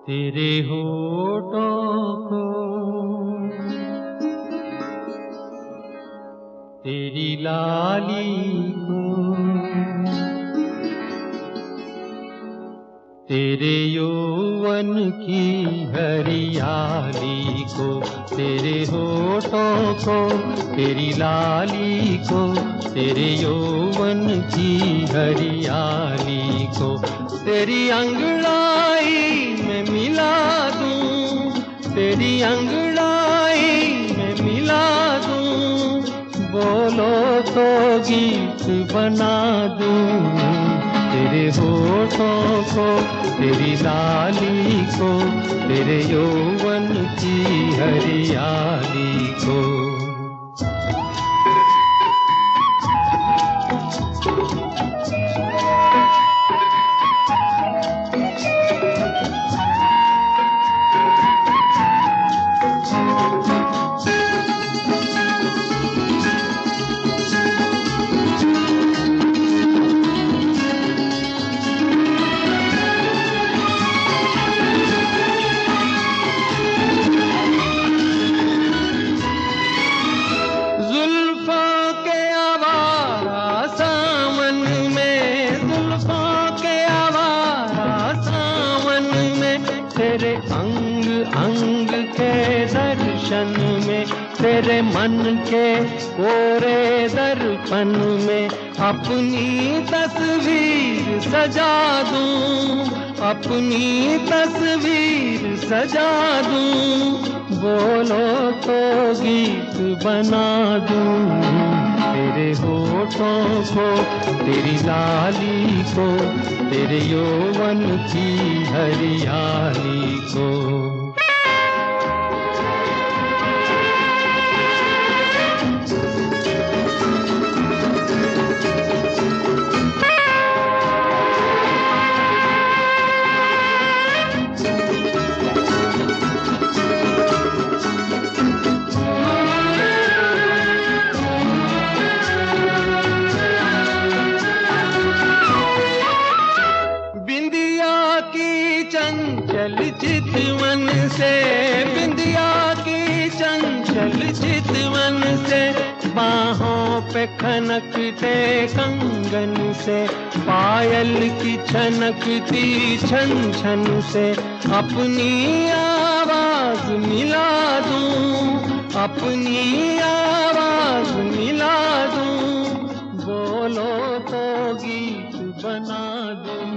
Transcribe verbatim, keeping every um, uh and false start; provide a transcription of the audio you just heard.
तेरे होठों को, तेरी लाली को, तेरे यौवन की हरियाली को, तेरे होठों को, तेरी लाली को, तेरे यौवन की हरियाली को, तेरी अंगड़ाई में मिला दूं, तेरी अंगड़ाई में मिला दूं, बोलो तो गीत बना दूं। तेरे होठों को, तेरी लाली को, तेरे यौवन की हरियाली को। तेरे अंग अंग के दर्शन में, तेरे मन के कोरे दर्पण में अपनी तस्वीर सजा दूं, अपनी तस्वीर सजा दूं, बोलो तो गीत बना दूं। तेरे होठों को, तेरी लाली को, तेरे यौवन की हरियाली को। चंचल चितवन से, बिंदिया की चंचल चितवन से, बाहों पे खनकते कंगन से, पायल की छनकती छन छन से, अपनी आवाज मिला दूं, अपनी आवाज मिला दूं, बोलो तो गीत बना दूं।